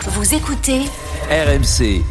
Vous écoutez RMC.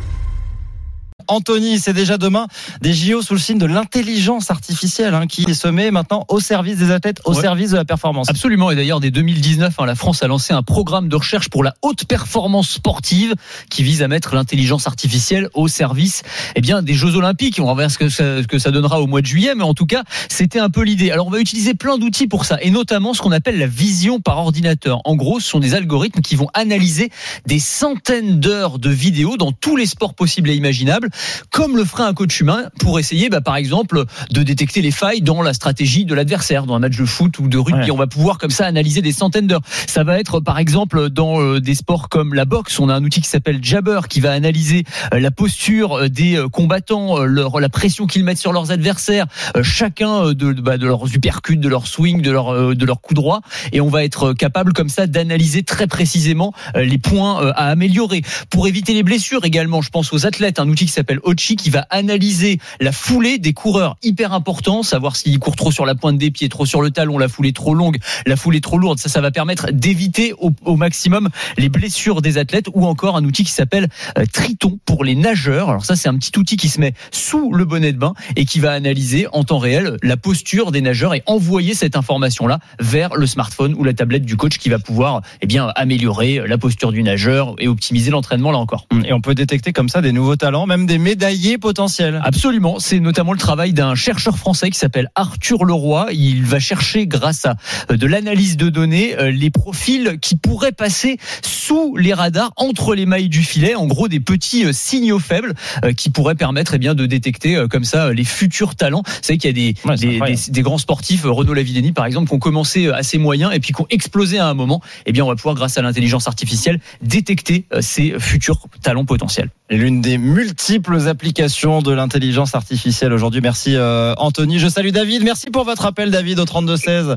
Anthony, c'est déjà demain des JO sous le signe de l'intelligence artificielle qui se met maintenant au service des athlètes, au service de la performance. Absolument, et d'ailleurs dès 2019, la France a lancé un programme de recherche pour la haute performance sportive qui vise à mettre l'intelligence artificielle au service des Jeux Olympiques. On va voir ce que ça donnera au mois de juillet, mais en tout cas, c'était un peu l'idée. Alors on va utiliser plein d'outils pour ça, et notamment ce qu'on appelle la vision par ordinateur. En gros, ce sont des algorithmes qui vont analyser des centaines d'heures de vidéos dans tous les sports possibles et imaginables, comme le ferait un coach humain pour essayer par exemple de détecter les failles dans la stratégie de l'adversaire dans un match de foot ou de rugby. On va pouvoir comme ça analyser des centaines d'heures. Ça va être par exemple dans des sports comme la boxe, on a un outil qui s'appelle Jabber qui va analyser la posture des combattants, la pression qu'ils mettent sur leurs adversaires, chacun de leurs uppercuts, de leur swing, de leur coup droit, et on va être capable comme ça d'analyser très précisément les points à améliorer. Pour éviter les blessures également, je pense aux athlètes, un outil qui s'appelle Ochi qui va analyser la foulée des coureurs, hyper important, savoir s'ils courent trop sur la pointe des pieds, trop sur le talon, la foulée trop longue, la foulée trop lourde. Ça va permettre d'éviter au maximum les blessures des athlètes. Ou encore un outil qui s'appelle Triton pour les nageurs. Alors ça, c'est un petit outil qui se met sous le bonnet de bain et qui va analyser en temps réel la posture des nageurs et envoyer cette information-là vers le smartphone ou la tablette du coach qui va pouvoir améliorer la posture du nageur et optimiser l'entraînement là encore. Et on peut détecter comme ça des nouveaux talents, même des médaillés potentiels. Absolument, c'est notamment le travail d'un chercheur français qui s'appelle Arthur Leroy. Il va chercher, grâce à de l'analyse de données, les profils qui pourraient passer sous les radars, entre les mailles du filet, en gros des petits signaux faibles qui pourraient permettre de détecter comme ça les futurs talents. Vous savez qu'il y a des grands sportifs, Renaud Lavillenie par exemple, qui ont commencé assez moyens et puis qui ont explosé à un moment. On va pouvoir, grâce à l'intelligence artificielle, détecter ces futurs talents potentiels. Et l'une des multiples applications de l'intelligence artificielle aujourd'hui. Merci Anthony. Je salue David. Merci pour votre appel, David, au 32-16.